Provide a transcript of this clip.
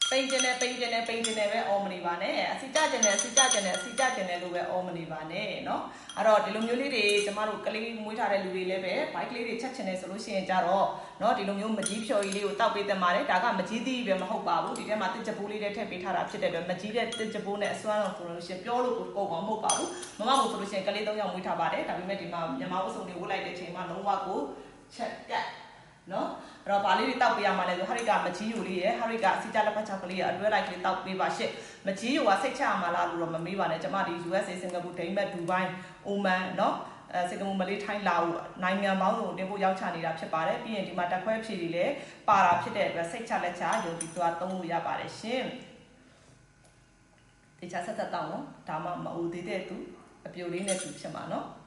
ပိန်ကျင်တယ်ပဲအော်မနေပါနဲ့အစီကြကျင်တယ်လို့ပဲအော်မနေပါနဲ့เนาะအဲ့တော့ဒီလိုမျိုးလေးတွေကျမတို့ကလေးမွေးထားတဲ့လူတွေလည်းပဲဘိုက်ကလေးတွေချက်ချင်တယ်ဆိုလို့ရှိရင်ကြတော့เนาะဒီလိုမျိုးမကြီးဖြော်ကြီးလေးကိုတောက်ပေးသင့်ပါတယ်ဒါကမကြီးသီးပဲမဟုတ်ပါဘူးဒီထဲမှာတစ်ချက်ပိုးလေးတွေထည့်ပေးထားတာဖြစ်တဲ့အတွက်မကြီးတဲ့တစ်ချက်ပိုးနဲ့အစွမ်းအောင်ဆိုလို့ရှိရင်ပြောလို့ကိုကုန်အောင်မဟုတ်ပါဘူးမမမို့ဆိုလို့ရှိရင်ကလေး3ယောက်မွေးထားပါတယ်ဒါပေမဲ့ဒီမှာမြန်မာဝတ်စုံတွေဝတ်လိုက်တဲ့အချိန်မှာလုံးဝကိုချက်ပြတ်နော်အဲ့တော့ဗာလေးတွေတောက်ပေးရမှာလဲဆိုဟာရိကမကြီးယူလေးရယ်ဟာရိကအစီကြလက်ဖက်ချောက်ကလေးရအတွဲလိုက်ကလေးတောက်ပေးပါရှစ်မကြီးယူကစိတ်ချရမှာလားလို့တော့မမေးပါနဲ့ကျမဒီ USA စင်ကာပူဒိန်းမတ်ဒူဘိုင်းအိုမန်နော်စင်ကာပူမလေးထိုင်းလာဦးနိုင်ငံပေါင်းစုံတင်ဖို့ရောက်ချနေတာဖြစ်ပါတယ်ပြီးရင်ဒီမှာတက်ခွဲဖြည့်တွေလည်းပါတာဖြစ်တဲ့အတွက်စိတ်ချလက်ချယုံကြည်စွာသုံးလို့ရပါတယ်ရှင်ဒီချဆက်သက်တော့နော်ဒါမှမအိုသေးတဲ့သူအပြိုလေးနဲ့သူဖြစ်မှာနော်